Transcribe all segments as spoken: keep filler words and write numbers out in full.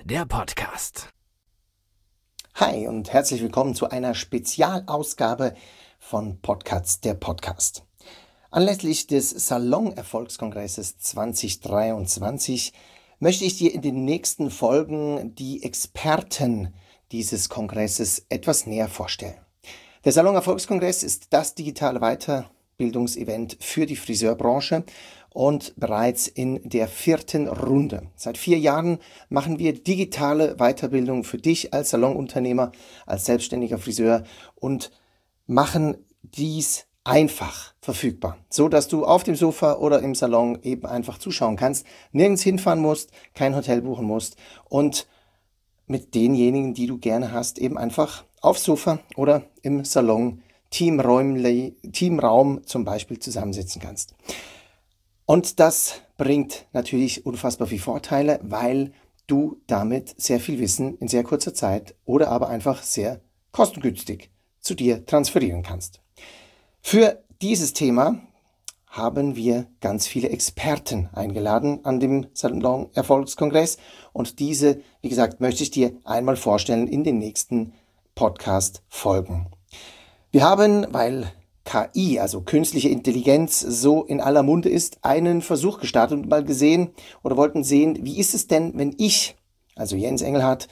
der Podcast. Hi und herzlich willkommen zu einer Spezialausgabe von Podcast, der Podcast. Anlässlich des Salon-Erfolgskongresses zwanzig dreiundzwanzig möchte ich dir in den nächsten Folgen die Experten dieses Kongresses etwas näher vorstellen. Der Salon-Erfolgskongress ist das digitale Weiterbildungsevent für die Friseurbranche und bereits in der vierten Runde. Seit vier Jahren machen wir digitale Weiterbildung für dich als Salonunternehmer, als selbstständiger Friseur und machen dies einfach verfügbar, so dass du auf dem Sofa oder im Salon eben einfach zuschauen kannst, nirgends hinfahren musst, kein Hotel buchen musst und mit denjenigen, die du gerne hast, eben einfach aufs Sofa oder im Salon Teamräumli, Teamraum zum Beispiel zusammensitzen kannst. Und das bringt natürlich unfassbar viele Vorteile, weil du damit sehr viel Wissen in sehr kurzer Zeit oder aber einfach sehr kostengünstig zu dir transferieren kannst. Für dieses Thema haben wir ganz viele Experten eingeladen an dem Salon Erfolgskongress und diese, wie gesagt, möchte ich dir einmal vorstellen in den nächsten Podcast-Folgen. Wir haben, weil K I, also künstliche Intelligenz, so in aller Munde ist, einen Versuch gestartet und mal gesehen oder wollten sehen, wie ist es denn, wenn ich, also Jens Engelhardt,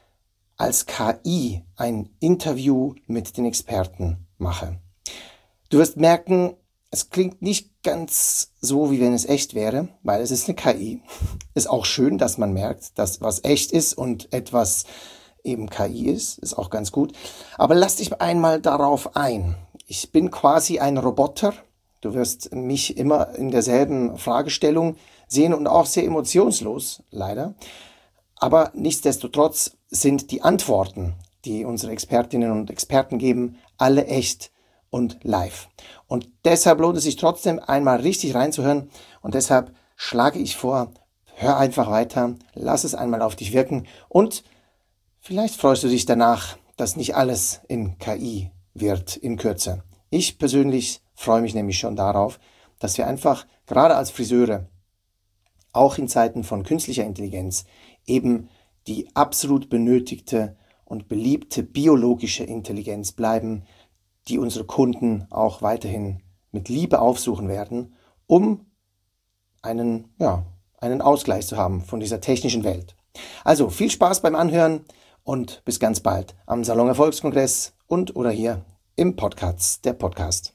als K I ein Interview mit den Experten mache. Du wirst merken, es klingt nicht ganz so, wie wenn es echt wäre, weil es ist eine K I. Ist auch schön, dass man merkt, dass was echt ist und etwas eben K I ist, ist auch ganz gut. Aber lass dich einmal darauf ein. Ich bin quasi ein Roboter. Du wirst mich immer in derselben Fragestellung sehen und auch sehr emotionslos, leider. Aber nichtsdestotrotz sind die Antworten, die unsere Expertinnen und Experten geben, alle echt und live. Und deshalb lohnt es sich trotzdem einmal richtig reinzuhören und deshalb schlage ich vor, hör einfach weiter, lass es einmal auf dich wirken und vielleicht freust du dich danach, dass nicht alles in K I wird in Kürze. Ich persönlich freue mich nämlich schon darauf, dass wir einfach, gerade als Friseure, auch in Zeiten von künstlicher Intelligenz, eben die absolut benötigte und beliebte biologische Intelligenz bleiben, die unsere Kunden auch weiterhin mit Liebe aufsuchen werden, um einen, ja, einen Ausgleich zu haben von dieser technischen Welt. Also viel Spaß beim Anhören und bis ganz bald am Salon Erfolgskongress und oder hier im Podcast, der Podcast.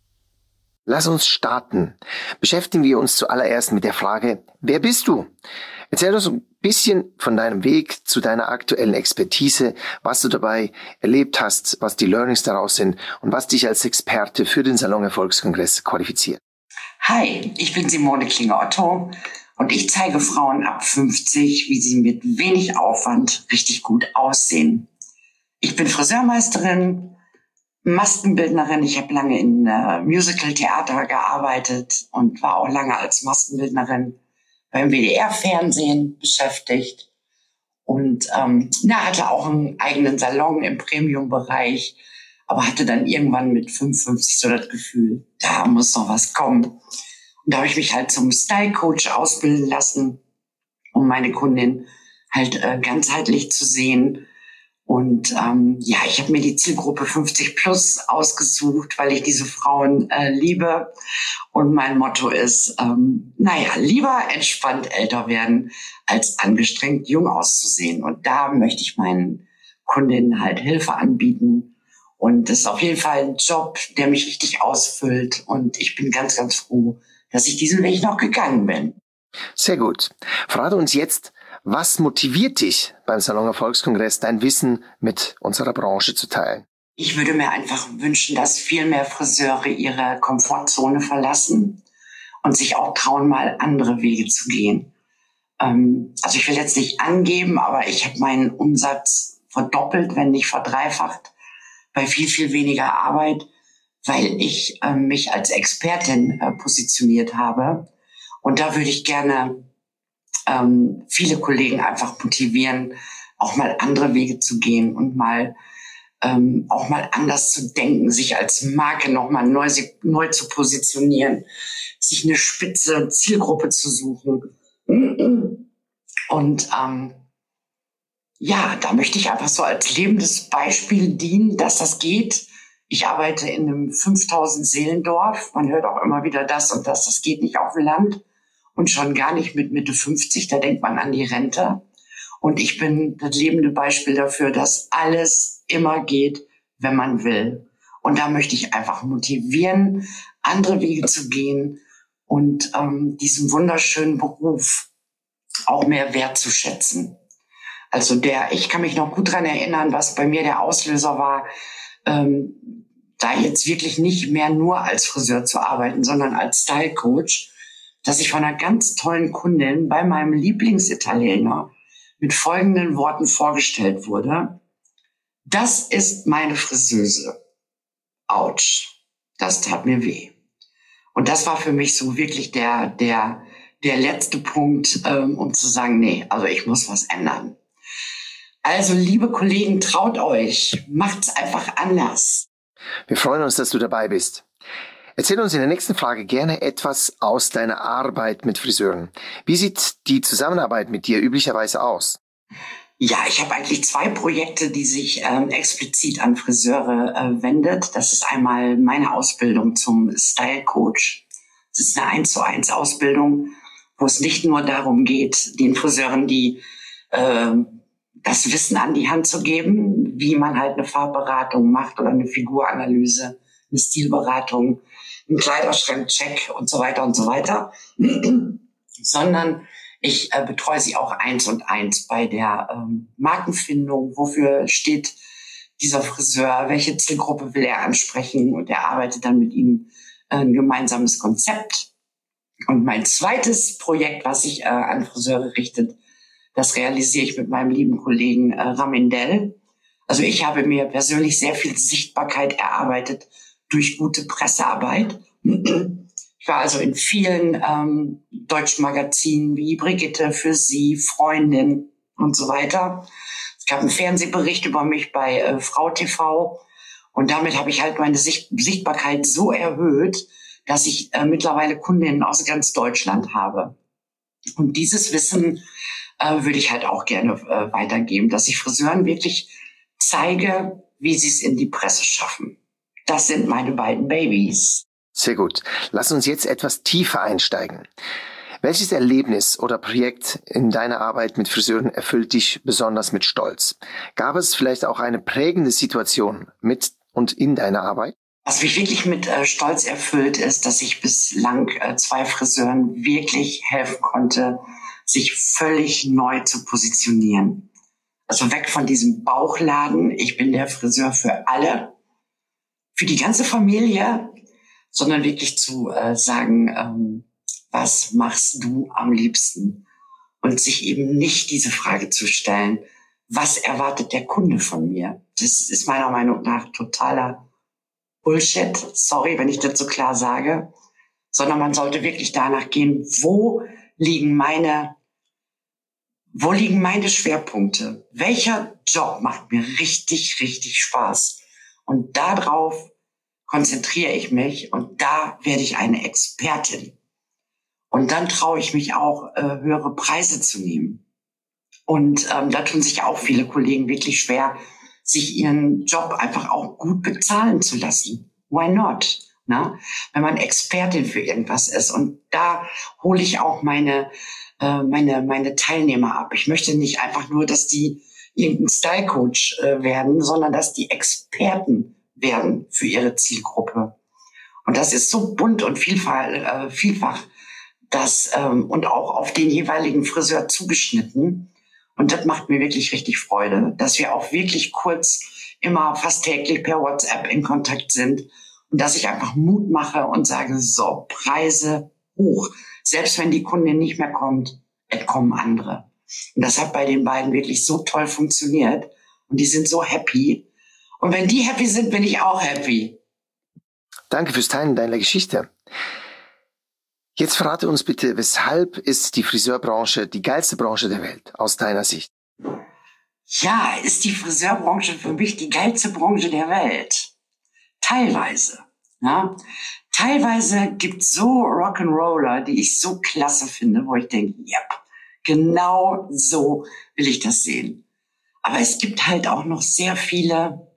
Lass uns starten. Beschäftigen wir uns zuallererst mit der Frage, wer bist du? Erzähl uns ein bisschen von deinem Weg zu deiner aktuellen Expertise, was du dabei erlebt hast, was die Learnings daraus sind und was dich als Experte für den Salon Erfolgskongress qualifiziert. Hi, ich bin Simone Klinger-Otto und ich zeige Frauen ab fünfzig, wie sie mit wenig Aufwand richtig gut aussehen. Ich bin Friseurmeisterin, Maskenbildnerin. Ich habe lange in äh, Musical-Theater gearbeitet und war auch lange als Maskenbildnerin beim W D R-Fernsehen beschäftigt und ähm, na, hatte auch einen eigenen Salon im Premium-Bereich, aber hatte dann irgendwann mit fünfundfünfzig so das Gefühl, da muss noch was kommen. Und da habe ich mich halt zum Style-Coach ausbilden lassen, um meine Kundin halt äh, ganzheitlich zu sehen. Und ähm, ja, ich habe mir die Zielgruppe fünfzig plus ausgesucht, weil ich diese Frauen äh, liebe. Und mein Motto ist, ähm, naja, lieber entspannt älter werden, als angestrengt jung auszusehen. Und da möchte ich meinen Kundinnen halt Hilfe anbieten. Und das ist auf jeden Fall ein Job, der mich richtig ausfüllt. Und ich bin ganz, ganz froh, dass ich diesen Weg noch gegangen bin. Sehr gut. Verrate uns jetzt, was motiviert dich beim Salon Erfolgskongress, dein Wissen mit unserer Branche zu teilen? Ich würde mir einfach wünschen, dass viel mehr Friseure ihre Komfortzone verlassen und sich auch trauen, mal andere Wege zu gehen. Ähm, also ich will jetzt nicht angeben, aber ich habe meinen Umsatz verdoppelt, wenn nicht verdreifacht, bei viel, viel weniger Arbeit, weil ich äh, mich als Expertin äh, positioniert habe. Und da würde ich gerne ähm, viele Kollegen einfach motivieren, auch mal andere Wege zu gehen und mal ähm, auch mal anders zu denken, sich als Marke nochmal neu, neu zu positionieren, sich eine spitze Zielgruppe zu suchen. Und ähm, Ja, da möchte ich einfach so als lebendes Beispiel dienen, dass das geht. Ich arbeite in einem fünftausend Seelendorf. Man hört auch immer wieder das und das. Das geht nicht auf dem Land und schon gar nicht mit Mitte fünfzig. Da denkt man an die Rente. Und ich bin das lebende Beispiel dafür, dass alles immer geht, wenn man will. Und da möchte ich einfach motivieren, andere Wege zu gehen und ähm, diesen wunderschönen Beruf auch mehr wertzuschätzen. Also der, ich kann mich noch gut dran erinnern, was bei mir der Auslöser war, ähm, da jetzt wirklich nicht mehr nur als Friseur zu arbeiten, sondern als Style Coach, dass ich von einer ganz tollen Kundin bei meinem Lieblingsitaliener mit folgenden Worten vorgestellt wurde: Das ist meine Friseuse. Autsch. Das tat mir weh. Und das war für mich so wirklich der, der, der letzte Punkt, ähm, um zu sagen, nee, also ich muss was ändern. Also, liebe Kollegen, traut euch, macht's einfach anders. Wir freuen uns, dass du dabei bist. Erzähl uns in der nächsten Frage gerne etwas aus deiner Arbeit mit Friseuren. Wie sieht die Zusammenarbeit mit dir üblicherweise aus? Ja, ich habe eigentlich zwei Projekte, die sich ähm, explizit an Friseure äh, wendet. Das ist einmal meine Ausbildung zum Style Coach. Das ist eine eins zu eins Ausbildung, wo es nicht nur darum geht, den Friseuren die äh, das Wissen an die Hand zu geben, wie man halt eine Farbberatung macht oder eine Figuranalyse, eine Stilberatung, einen Kleiderschrankcheck und so weiter und so weiter, sondern ich äh, betreue sie auch eins und eins bei der ähm, Markenfindung. Wofür steht dieser Friseur? Welche Zielgruppe will er ansprechen? Und er arbeitet dann mit ihm äh, ein gemeinsames Konzept. Und mein zweites Projekt, was sich äh, an Friseure richtet, das realisiere ich mit meinem lieben Kollegen äh, Ramindel. Also ich habe mir persönlich sehr viel Sichtbarkeit erarbeitet durch gute Pressearbeit. Ich war also in vielen ähm, deutschen Magazinen wie Brigitte, Für Sie, Freundin und so weiter. Es gab einen Fernsehbericht über mich bei äh, Frau T V. Und damit habe ich halt meine Sicht- Sichtbarkeit so erhöht, dass ich äh, mittlerweile Kundinnen aus ganz Deutschland habe. Und dieses Wissen äh, würde ich halt auch gerne äh, weitergeben, dass ich Friseuren wirklich zeige, wie sie es in die Presse schaffen. Das sind meine beiden Babys. Sehr gut. Lass uns jetzt etwas tiefer einsteigen. Welches Erlebnis oder Projekt in deiner Arbeit mit Friseuren erfüllt dich besonders mit Stolz? Gab es vielleicht auch eine prägende Situation mit und in deiner Arbeit? Was mich wirklich mit äh, Stolz erfüllt, ist, dass ich bislang äh, zwei Friseuren wirklich helfen konnte, sich völlig neu zu positionieren. Also weg von diesem Bauchladen, ich bin der Friseur für alle, für die ganze Familie, sondern wirklich zu äh, sagen, ähm, was machst du am liebsten? Und sich eben nicht diese Frage zu stellen, was erwartet der Kunde von mir? Das ist meiner Meinung nach totaler Bullshit, sorry, wenn ich das so klar sage, sondern man sollte wirklich danach gehen, wo liegen meine, wo liegen meine Schwerpunkte? Welcher Job macht mir richtig, richtig Spaß? Und darauf konzentriere ich mich und da werde ich eine Expertin. Und dann traue ich mich auch, äh, höhere Preise zu nehmen. Und ähm, da tun sich auch viele Kollegen wirklich schwer, sich ihren Job einfach auch gut bezahlen zu lassen. Why not? Na? Wenn man Expertin für irgendwas ist. Und da hole ich auch meine, äh, meine, meine Teilnehmer ab. Ich möchte nicht einfach nur, dass die irgendein Style-Coach äh, werden, sondern dass die Experten werden für ihre Zielgruppe. Und das ist so bunt und vielfach, äh, vielfach das, ähm, und auch auf den jeweiligen Friseur zugeschnitten. Und das macht mir wirklich richtig Freude, dass wir auch wirklich kurz immer fast täglich per WhatsApp in Kontakt sind und dass ich einfach Mut mache und sage, so, Preise hoch. Selbst wenn die Kundin nicht mehr kommt, es kommen andere. Und das hat bei den beiden wirklich so toll funktioniert und die sind so happy. Und wenn die happy sind, bin ich auch happy. Danke fürs Teilen deiner Geschichte. Jetzt verrate uns bitte, weshalb ist die Friseurbranche die geilste Branche der Welt aus deiner Sicht? Ja, ist die Friseurbranche für mich die geilste Branche der Welt? Teilweise. Ja? Teilweise gibt's so Rock'n'Roller, die ich so klasse finde, wo ich denke, yep, genau so will ich das sehen. Aber es gibt halt auch noch sehr viele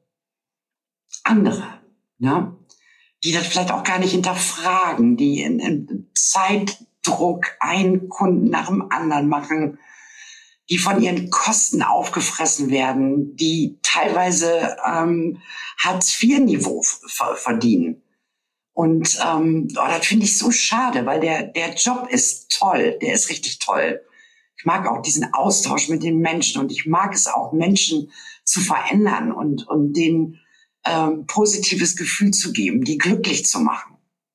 andere, ne? Die das vielleicht auch gar nicht hinterfragen, die in, in Zeitdruck einen Kunden nach dem anderen machen, die von ihren Kosten aufgefressen werden, die teilweise ähm, Hartz-vier-Niveau f- verdienen. Und ähm, oh, das finde ich so schade, weil der, der Job ist toll, der ist richtig toll. Ich mag auch diesen Austausch mit den Menschen und ich mag es auch, Menschen zu verändern und, und denen ähm, positives Gefühl zu geben, die glücklich zu machen.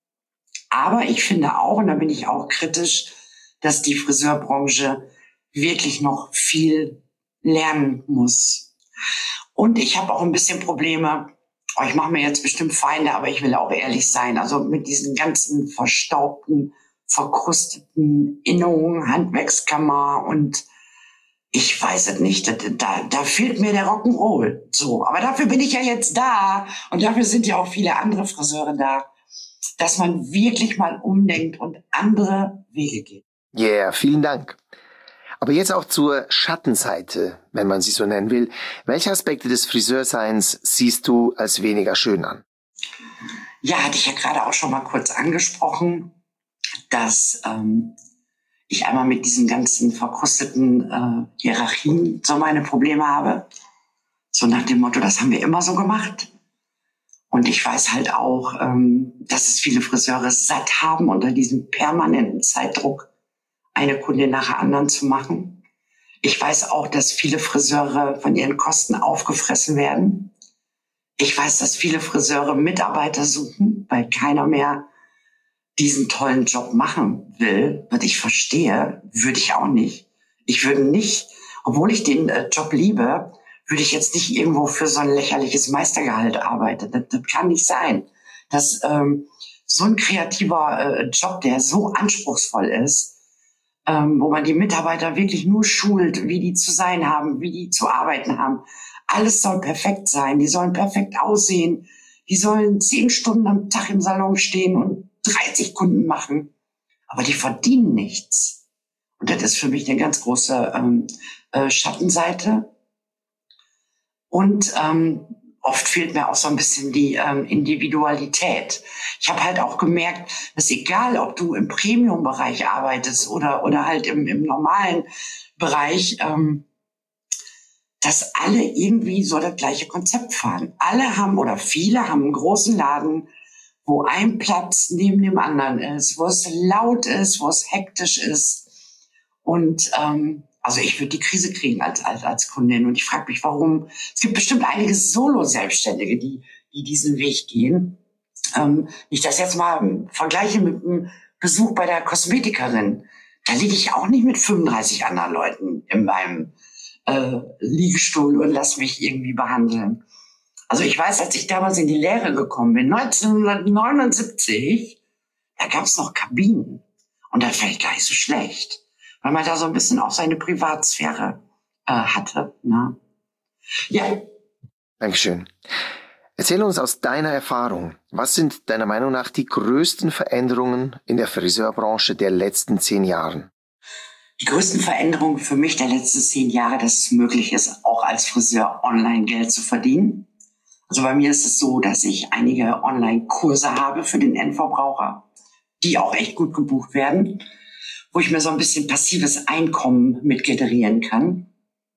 Aber ich finde auch, und da bin ich auch kritisch, dass die Friseurbranche wirklich noch viel lernen muss. Und ich habe auch ein bisschen Probleme, oh, ich mache mir jetzt bestimmt Feinde, aber ich will auch ehrlich sein, also mit diesen ganzen verstaubten, verkrusteten Innungen, Handwerkskammer und ich weiß es nicht, da, da fehlt mir der Rock'n'Roll. So, aber dafür bin ich ja jetzt da und dafür sind ja auch viele andere Friseure da, dass man wirklich mal umdenkt und andere Wege geht. Yeah, vielen Dank. Aber jetzt auch zur Schattenseite, wenn man sie so nennen will. Welche Aspekte des Friseurseins siehst du als weniger schön an? Ja, hatte ich ja gerade auch schon mal kurz angesprochen, dass ähm, ich einmal mit diesen ganzen verkrusteten äh, Hierarchien so meine Probleme habe. So nach dem Motto, das haben wir immer so gemacht. Und ich weiß halt auch, ähm, dass es viele Friseure satt haben, unter diesem permanenten Zeitdruck eine Kundin nach der anderen zu machen. Ich weiß auch, dass viele Friseure von ihren Kosten aufgefressen werden. Ich weiß, dass viele Friseure Mitarbeiter suchen, weil keiner mehr diesen tollen Job machen will. Was ich verstehe, würde ich auch nicht. Ich würde nicht, obwohl ich den äh, Job liebe, würde ich jetzt nicht irgendwo für so ein lächerliches Meistergehalt arbeiten. Das, das kann nicht sein. Dass ähm, so ein kreativer äh, Job, der so anspruchsvoll ist, ähm, wo man die Mitarbeiter wirklich nur schult, wie die zu sein haben, wie die zu arbeiten haben. Alles soll perfekt sein. Die sollen perfekt aussehen. Die sollen zehn Stunden am Tag im Salon stehen und dreißig Kunden machen. Aber die verdienen nichts. Und das ist für mich eine ganz große ähm, äh, Schattenseite. Und ähm, oft fehlt mir auch so ein bisschen die ähm, Individualität. Ich habe halt auch gemerkt, dass egal, ob du im Premium-Bereich arbeitest oder oder halt im, im normalen Bereich, ähm, dass alle irgendwie so das gleiche Konzept fahren. Alle haben oder viele haben einen großen Laden, wo ein Platz neben dem anderen ist, wo es laut ist, wo es hektisch ist. Und ähm, also ich würde die Krise kriegen als als, als Kundin. Und ich frage mich, warum. Es gibt bestimmt einige Solo-Selbstständige, die die diesen Weg gehen. Ähm, ich das jetzt mal vergleiche mit einem Besuch bei der Kosmetikerin. Da liege ich auch nicht mit fünfunddreißig anderen Leuten in meinem äh, Liegestuhl und lass mich irgendwie behandeln. Also ich weiß, als ich damals in die Lehre gekommen bin, neunzehnhundertneunundsiebzig, da gab es noch Kabinen. Und das fand ich gar nicht so schlecht, weil man da so ein bisschen auch seine Privatsphäre äh, hatte. Ne? Ja. Dankeschön. Erzähl uns aus deiner Erfahrung, was sind deiner Meinung nach die größten Veränderungen in der Friseurbranche der letzten zehn Jahren? Die größten Veränderungen für mich der letzten zehn Jahre, dass es möglich ist, auch als Friseur online Geld zu verdienen. Also bei mir ist es so, dass ich einige Online-Kurse habe für den Endverbraucher, die auch echt gut gebucht werden, wo ich mir so ein bisschen passives Einkommen mit generieren kann.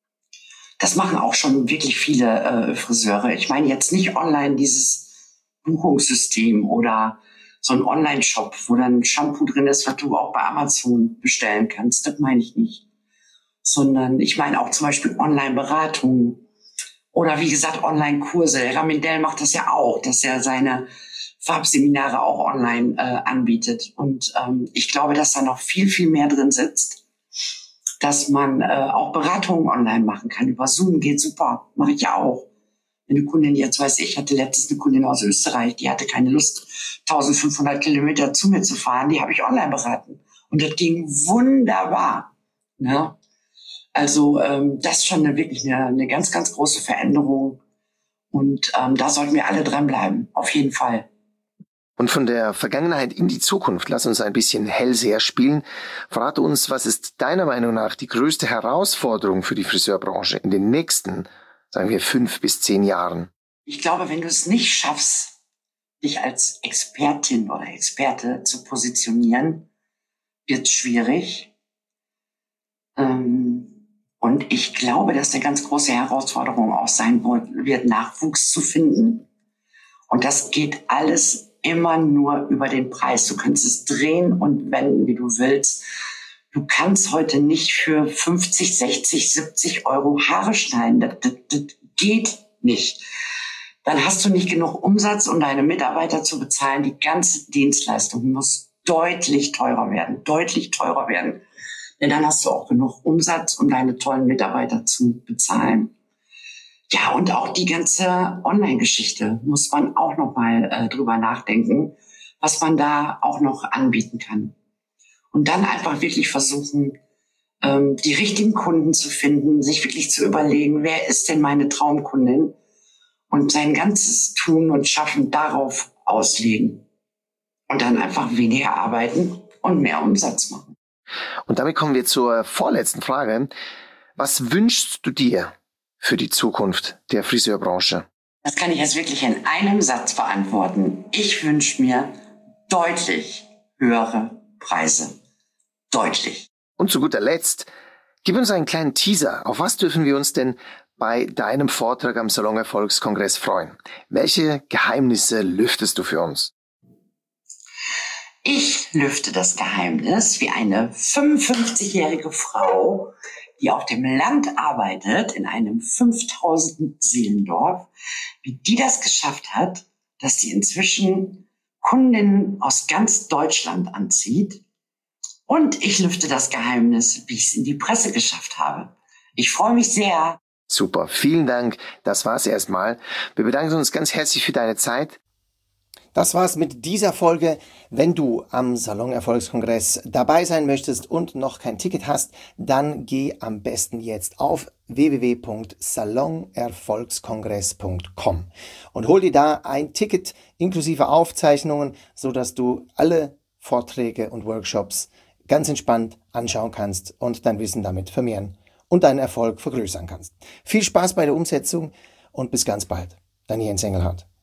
Das machen auch schon wirklich viele äh, Friseure. Ich meine jetzt nicht online dieses Buchungssystem oder so ein Online-Shop, wo dann Shampoo drin ist, was du auch bei Amazon bestellen kannst. Das meine ich nicht. Sondern ich meine auch zum Beispiel Online-Beratungen oder wie gesagt Online-Kurse. Der Ramindell macht das ja auch, dass er seine Farbseminare auch online äh, anbietet. Und ähm, ich glaube, dass da noch viel, viel mehr drin sitzt, dass man äh, auch Beratungen online machen kann. Über Zoom geht super, mache ich ja auch. Eine Kundin, jetzt weiß ich, hatte letztens eine Kundin aus Österreich, die hatte keine Lust, eintausendfünfhundert Kilometer zu mir zu fahren, die habe ich online beraten. Und das ging wunderbar. Ne? Also ähm, das ist schon eine, wirklich eine, eine ganz, ganz große Veränderung. Und ähm, da sollten wir alle dranbleiben, auf jeden Fall. Und von der Vergangenheit in die Zukunft, lass uns ein bisschen Hellseher spielen. Verrate uns, was ist deiner Meinung nach die größte Herausforderung für die Friseurbranche in den nächsten, sagen wir, fünf bis zehn Jahren? Ich glaube, wenn du es nicht schaffst, dich als Expertin oder Experte zu positionieren, wird es schwierig. Und ich glaube, dass eine ganz große Herausforderung auch sein wird, Nachwuchs zu finden. Und das geht alles immer nur über den Preis. Du kannst es drehen und wenden, wie du willst. Du kannst heute nicht für fünfzig, sechzig, siebzig Euro Haare schneiden. Das, das, das geht nicht. Dann hast du nicht genug Umsatz, um deine Mitarbeiter zu bezahlen. Die ganze Dienstleistung muss deutlich teurer werden, deutlich teurer werden. Denn dann hast du auch genug Umsatz, um deine tollen Mitarbeiter zu bezahlen. Ja, und auch die ganze Online-Geschichte muss man auch noch mal äh, drüber nachdenken, was man da auch noch anbieten kann. Und dann einfach wirklich versuchen, ähm, die richtigen Kunden zu finden, sich wirklich zu überlegen, wer ist denn meine Traumkundin? Und sein ganzes Tun und Schaffen darauf auslegen. Und dann einfach weniger arbeiten und mehr Umsatz machen. Und damit kommen wir zur vorletzten Frage. Was wünschst du dir für die Zukunft der Friseurbranche? Das kann ich jetzt wirklich in einem Satz beantworten. Ich wünsche mir deutlich höhere Preise. Deutlich. Und zu guter Letzt, gib uns einen kleinen Teaser. Auf was dürfen wir uns denn bei deinem Vortrag am Salon Erfolgskongress freuen? Welche Geheimnisse lüftest du für uns? Ich lüfte das Geheimnis, wie eine fünfundfünfzigjährige Frau, die auf dem Land arbeitet, in einem fünftausend Seelendorf, wie die das geschafft hat, dass sie inzwischen Kundinnen aus ganz Deutschland anzieht. Und ich lüfte das Geheimnis, wie ich es in die Presse geschafft habe. Ich freue mich sehr. Super, vielen Dank. Das war's erstmal. Wir bedanken uns ganz herzlich für deine Zeit. Das war's mit dieser Folge. Wenn du am Salon Erfolgskongress dabei sein möchtest und noch kein Ticket hast, dann geh am besten jetzt auf w w w punkt salon erfolgskongress punkt com und hol dir da ein Ticket inklusive Aufzeichnungen, sodass du alle Vorträge und Workshops ganz entspannt anschauen kannst und dein Wissen damit vermehren und deinen Erfolg vergrößern kannst. Viel Spaß bei der Umsetzung und bis ganz bald. Dein Jens Engelhardt.